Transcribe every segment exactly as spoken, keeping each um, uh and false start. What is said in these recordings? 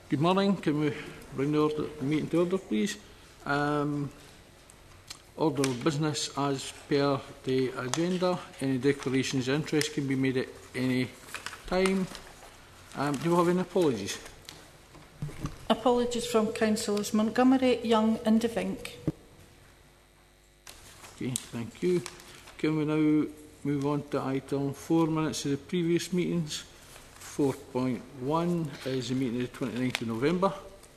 Good morning. Can we bring the, order, the meeting to order, please? Um, order of business as per the agenda. Any declarations of interest can be made at any time. Um, do we have any apologies? Apologies from Councillors Montgomery, Young and DeVink. Okay, thank you. Can we now move on to item four, minutes of the previous meetings? four point one is the meeting of the twenty-ninth of November.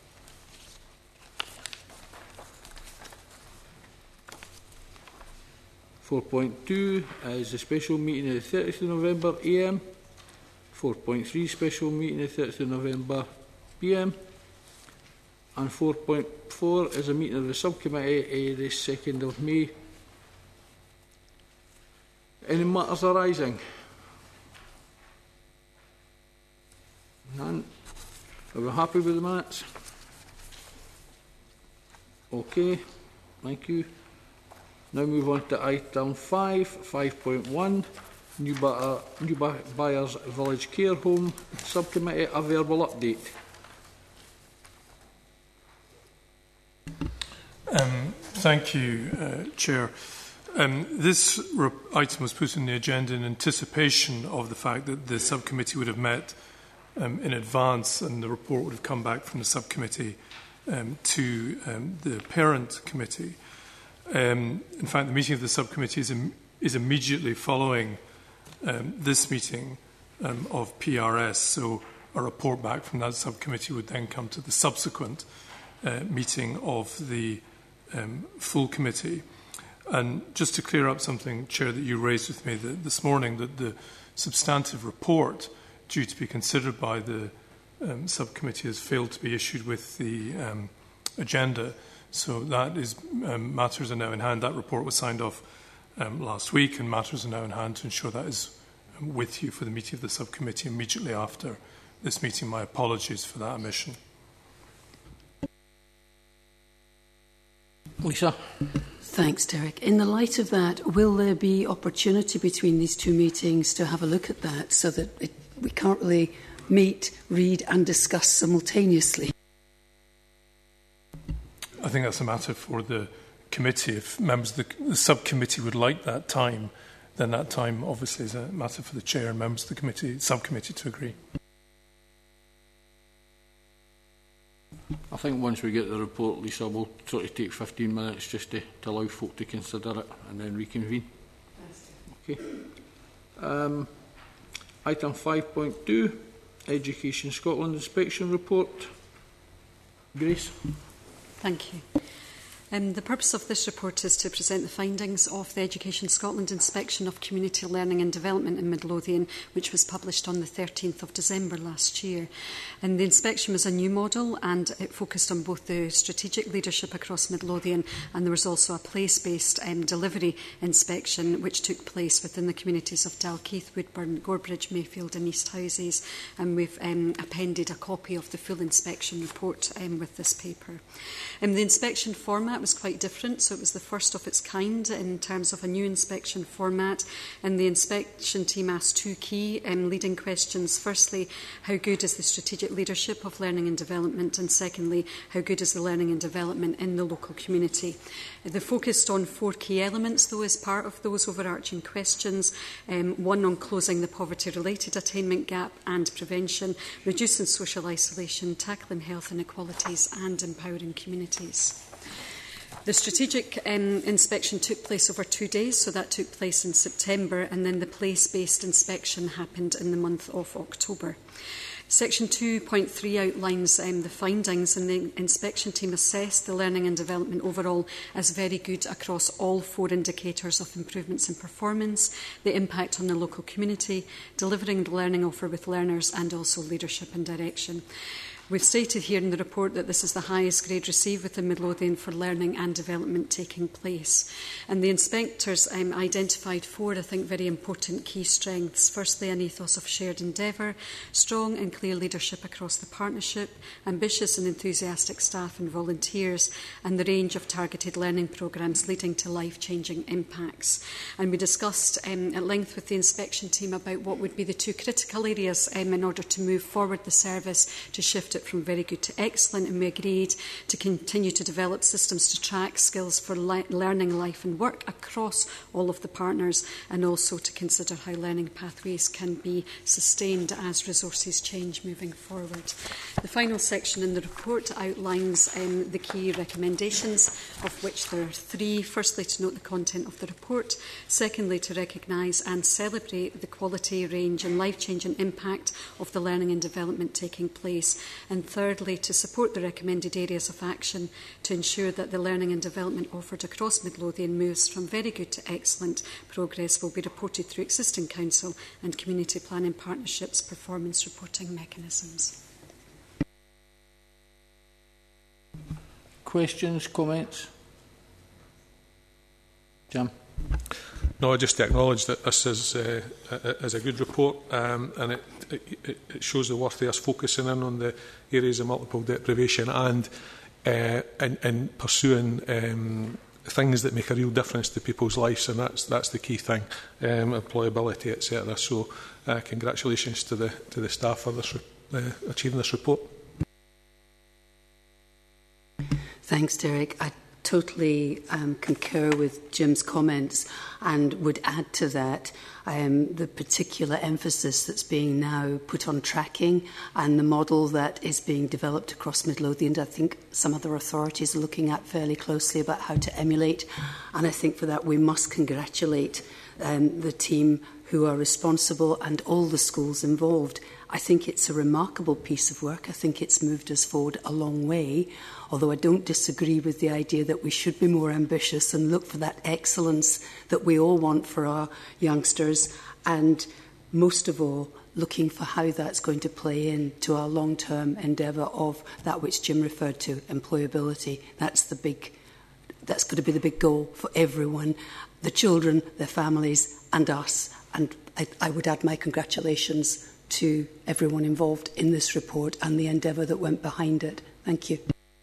four point two is the special meeting of the thirtieth of November A M. four point three special meeting of the thirtieth of November P M. And four point four is a meeting of the subcommittee of the second of May. Any matters arising? None. Are we happy with the minutes? Okay, thank you. Now move on to item five, five point one, New, uh, New Buyers Village Care Home Subcommittee, a verbal update. Um, thank you, uh, Chair. Um, this item was put on the agenda in anticipation of the fact that the subcommittee would have met um, in advance and the report would have come back from the subcommittee um, to um, the parent committee. Um, in fact, the meeting of the subcommittee is, im is immediately following um, this meeting um, of P R S, so a report back from that subcommittee would then come to the subsequent uh, meeting of the um, full committee. And just to clear up something, Chair, that you raised with me the, this morning, that the substantive report due to be considered by the um, subcommittee has failed to be issued with the um, agenda. So that is, um, matters are now in hand. That report was signed off um, last week, and matters are now in hand to ensure that is um, with you for the meeting of the subcommittee immediately after this meeting. My apologies for that omission. Lisa. Thanks, Derek. In the light of that, will there be opportunity between these two meetings to have a look at that so that it, we can't really meet, read and discuss simultaneously? I think that's a matter for the committee. If members of the, the subcommittee would like that time, then that time obviously is a matter for the chair and members of the committee, subcommittee to agree. I think once we get the report, Lisa, we'll sort of take fifteen minutes just to, to allow folk to consider it and then reconvene. Okay. Um, item five point two, Education Scotland Inspection Report. Grace. Thank you. Um, the purpose of this report is to present the findings of the Education Scotland Inspection of Community Learning and Development in Midlothian, which was published on the thirteenth of December last year. And the inspection was a new model, and it focused on both the strategic leadership across Midlothian, and there was also a place-based um, delivery inspection which took place within the communities of Dalkeith, Woodburn, Gorebridge, Mayfield and East Houses. And we've um, appended a copy of the full inspection report um, with this paper. Um, the inspection format was quite different, so it was the first of its kind in terms of a new inspection format, and the inspection team asked two key um, leading questions. Firstly, how good is the strategic leadership of learning and development, and secondly, how good is the learning and development in the local community. They focused on four key elements though as part of those overarching questions, um, one on closing the poverty-related attainment gap and prevention, reducing social isolation, tackling health inequalities and empowering communities. The strategic um, inspection took place over two days, so that took place in September, and then the place-based inspection happened in the month of October. Section two point three outlines um, the findings, and the inspection team assessed the learning and development overall as very good across all four indicators of improvements in performance, the impact on the local community, delivering the learning offer with learners, and also leadership and direction. We've stated here in the report that this is the highest grade received within Midlothian for learning and development taking place. And the inspectors um, identified four, I think, very important key strengths. Firstly, an ethos of shared endeavour, strong and clear leadership across the partnership, ambitious and enthusiastic staff and volunteers, and the range of targeted learning programmes leading to life-changing impacts. And we discussed um, at length with the inspection team about what would be the two critical areas um, in order to move forward the service to shift it it from very good to excellent, and we agreed to continue to develop systems to track skills for li learning, life and work across all of the partners, and also to consider how learning pathways can be sustained as resources change moving forward. The final section in the report outlines um, the key recommendations, of which there are three. Firstly, to note the content of the report. Secondly, to recognise and celebrate the quality, range and life-changing impact of the learning and development taking place. And thirdly, to support the recommended areas of action to ensure that the learning and development offered across Midlothian moves from very good to excellent progress will be reported through existing council and community planning partnerships performance reporting mechanisms. Questions, comments? Jim? No, just to acknowledge that this is, uh, is a good report, um, and it, it, it shows the worth of us focusing in on the areas of multiple deprivation and uh, in, in pursuing um, things that make a real difference to people's lives, and that's that's the key thing, um, employability, et cetera. So, uh, congratulations to the to the staff for this uh, achieving this report. Thanks, Derek. I totally um, concur with Jim's comments and would add to that um, the particular emphasis that's being now put on tracking and the model that is being developed across Midlothian. I think some other authorities are looking at fairly closely about how to emulate, and I think for that we must congratulate um, the team who are responsible and all the schools involved. I think it's a remarkable piece of work. I think it's moved us forward a long way, although I don't disagree with the idea that we should be more ambitious and look for that excellence that we all want for our youngsters, and most of all, looking for how that's going to play into our long-term endeavour of that which Jim referred to, employability. That's the big, that's going to be the big goal for everyone, the children, their families and us. And I, I would add my congratulations to everyone involved in this report and the endeavour that went behind it. Thank you.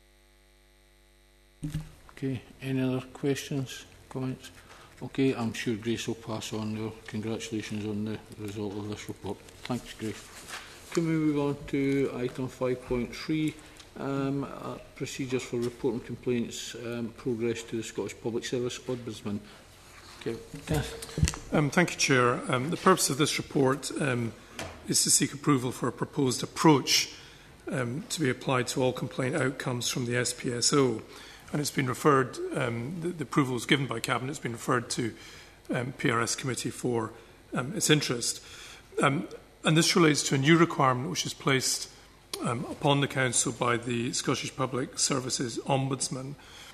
Okay, any other questions, comments? Okay, I'm sure Grace will pass on your congratulations on the result of this report. Thanks, Grace. Can we move on to item five point three, um, uh, procedures for reporting complaints, um, progress to the Scottish Public Service Ombudsman. Okay. Yes. Um, thank you, Chair. Um, the purpose of this report um, is to seek approval for a proposed approach um, to be applied to all complaint outcomes from the S P S O. And it's been referred, um, the, the approval was given by Cabinet, it's been referred to um, P R S Committee for um, its interest. Um, and this relates to a new requirement which is placed um, upon the Council by the Scottish Public Services Ombudsman.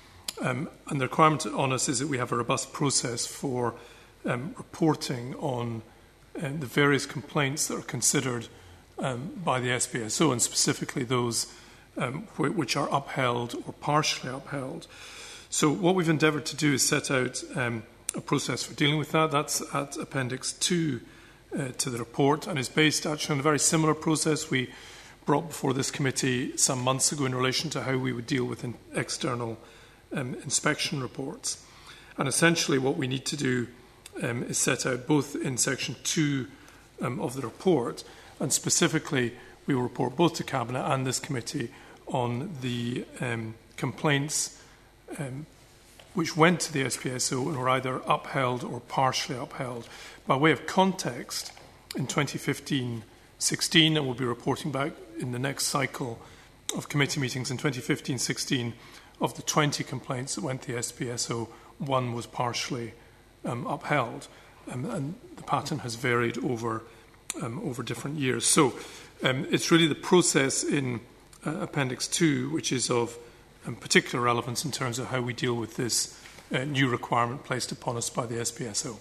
Um, and the requirement on us is that we have a robust process for um, reporting on um, the various complaints that are considered um, by the S P S O, and specifically those um, wh which are upheld or partially upheld. So what we've endeavoured to do is set out um, a process for dealing with that. That's at Appendix two uh, to the report, and is based actually on a very similar process we brought before this committee some months ago in relation to how we would deal with in external Um, inspection reports. And essentially what we need to do um, is set out both in section two um, of the report, and specifically we will report both to Cabinet and this committee on the um, complaints um, which went to the S P S O and were either upheld or partially upheld. By way of context, in twenty fifteen sixteen, and we'll be reporting back in the next cycle of committee meetings in twenty fifteen sixteen, of the twenty complaints that went to the S P S O, one was partially um, upheld, um, and the pattern has varied over um, over different years. So um, it's really the process in uh, Appendix two which is of um, particular relevance in terms of how we deal with this uh, new requirement placed upon us by the S P S O.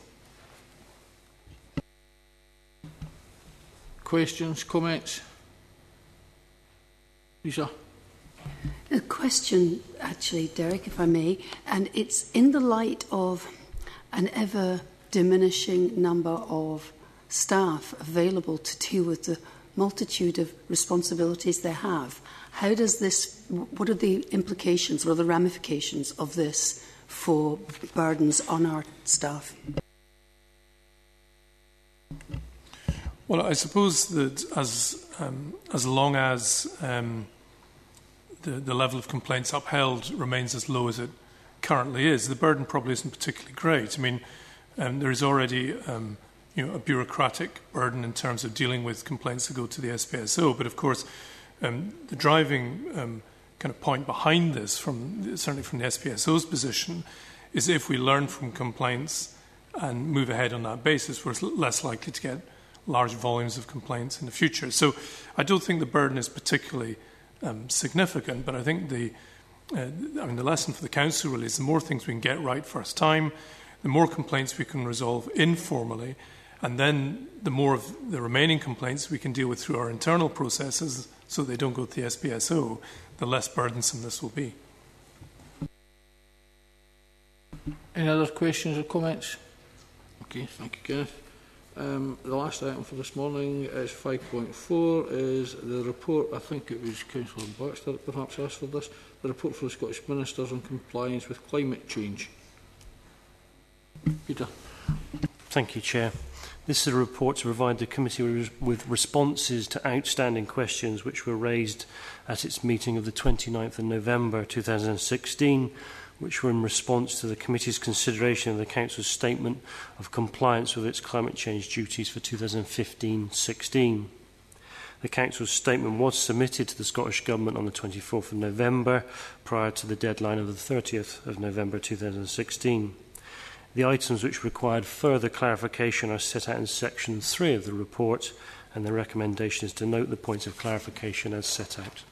Questions, comments? Lisa? A question, actually, Derek, if I may, and it's in the light of an ever-diminishing number of staff available to deal with the multitude of responsibilities they have. How does this, what are the implications, what are the ramifications of this for burdens on our staff? Well, I suppose that as um, as long as um, the, the level of complaints upheld remains as low as it currently is, the burden probably isn't particularly great. I mean, um, there is already um, you know, a bureaucratic burden in terms of dealing with complaints that go to the S P S O. But of course, um, the driving um, kind of point behind this, from certainly from the S P S O's position, is if we learn from complaints and move ahead on that basis, we're less likely to get large volumes of complaints in the future. So I don't think the burden is particularly um, significant, but I think the uh, I mean the lesson for the Council really is the more things we can get right first time, the more complaints we can resolve informally, and then the more of the remaining complaints we can deal with through our internal processes so they don't go to the S P S O, the less burdensome this will be. Any other questions or comments? Okay, thank you, Kenneth. Um, the last item for this morning is five point four, is the report, I think it was Councillor Baxter that perhaps asked for this, the report for the Scottish Ministers on compliance with climate change. Peter. Thank you, Chair. This is a report to provide the committee with responses to outstanding questions which were raised at its meeting of the twenty-ninth of November two thousand sixteen, which were in response to the committee's consideration of the Council's statement of compliance with its climate change duties for two thousand fifteen sixteen. The Council's statement was submitted to the Scottish Government on the twenty-fourth of November, prior to the deadline of the thirtieth of November two thousand sixteen. The items which required further clarification are set out in section three of the report, and the recommendation is to note the points of clarification as set out.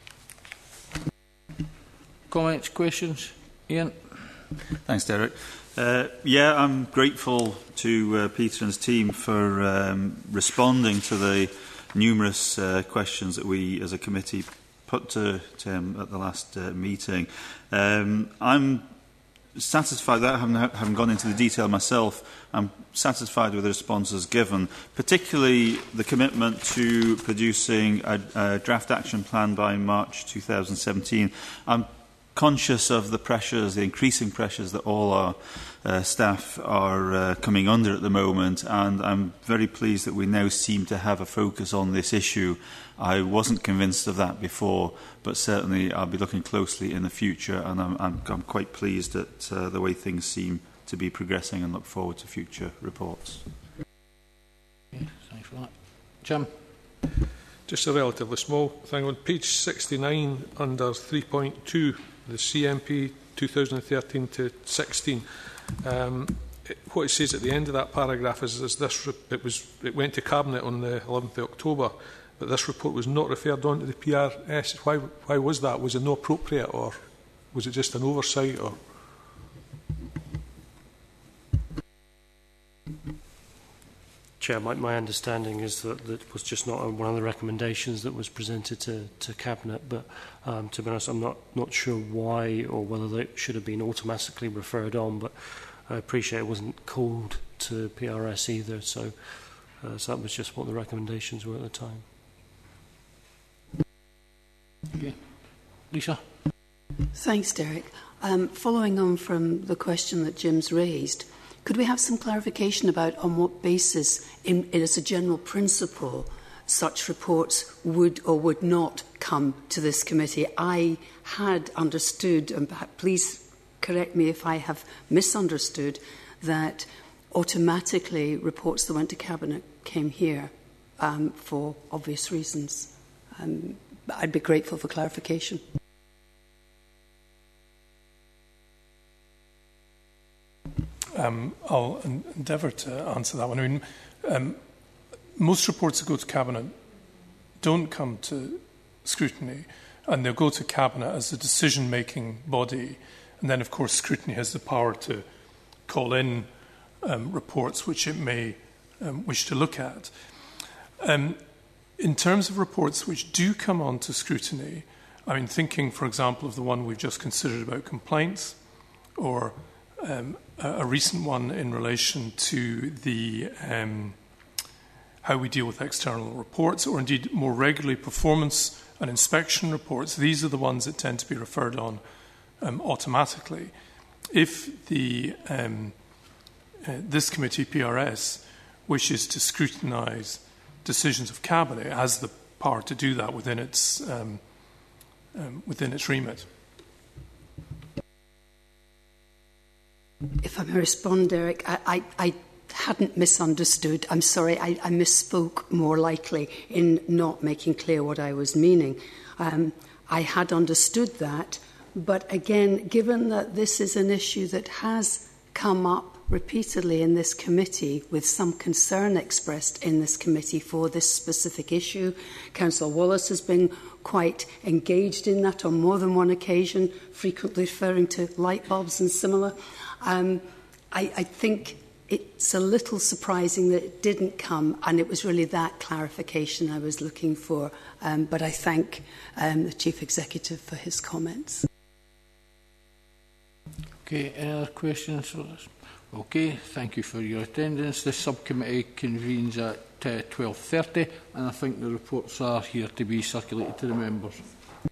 Comments, questions? Ian? Thanks, Derek. Uh, yeah, I'm grateful to uh, Peter and his team for um, responding to the numerous uh, questions that we as a committee put to, to him at the last uh, meeting. Um, I'm satisfied that, having, having gone into the detail myself, I'm satisfied with the responses given, particularly the commitment to producing a, a draft action plan by March two thousand seventeen. I'm conscious of the pressures, the increasing pressures that all our uh, staff are uh, coming under at the moment, and I'm very pleased that we now seem to have a focus on this issue. I wasn't convinced of that before, but certainly I'll be looking closely in the future, and I'm, I'm, I'm quite pleased at uh, the way things seem to be progressing, and look forward to future reports. Okay, thanks for that. Jim? Just a relatively small thing. On page sixty-nine, under three point two, the C M P two thousand thirteen to sixteen, um, it, what it says at the end of that paragraph is, is this, it, was, it went to Cabinet on the eleventh of October, but this report was not referred on to the P R S. Why, why was that? Was it not appropriate, or was it just an oversight? Or Chair, my, my understanding is that that was just not one of the recommendations that was presented to, to Cabinet, but um, to be honest, I'm not, not sure why or whether they should have been automatically referred on, but I appreciate it wasn't called to P R S either, so, uh, so that was just what the recommendations were at the time. Okay. Lisa? Thanks, Derek. Um, following on from the question that Jim's raised, could we have some clarification about on what basis, in, in, as a general principle, such reports would or would not come to this committee? I had understood, and please correct me if I have misunderstood, that automatically reports that went to Cabinet came here um, for obvious reasons. Um, I'd be grateful for clarification. Um, I'll en endeavour to answer that one. I mean, um, most reports that go to Cabinet don't come to scrutiny, and they'll go to Cabinet as a decision-making body, and then, of course, scrutiny has the power to call in um, reports which it may um, wish to look at. Um, in terms of reports which do come on to scrutiny, I mean, thinking, for example, of the one we've just considered about complaints, or um, a recent one in relation to the um, how we deal with external reports, or indeed more regularly performance and inspection reports. These are the ones that tend to be referred on um, automatically. If the um, uh, this committee, P R S, wishes to scrutinise decisions of Cabinet, it has the power to do that within its, um, um, within its remit. If I may respond, Derek, I, I, I hadn't misunderstood. I'm sorry, I, I misspoke more likely in not making clear what I was meaning. Um, I had understood that, but again, given that this is an issue that has come up repeatedly in this committee, with some concern expressed in this committee for this specific issue, Councillor Wallace has been quite engaged in that on more than one occasion, frequently referring to light bulbs and similar. Um, I, I think it's a little surprising that it didn't come, and it was really that clarification I was looking for. Um, but I thank um, the Chief Executive for his comments. Okay, any other questions for this? Okay, thank you for your attendance. This subcommittee convenes at uh, twelve thirty, and I think the reports are here to be circulated to the members.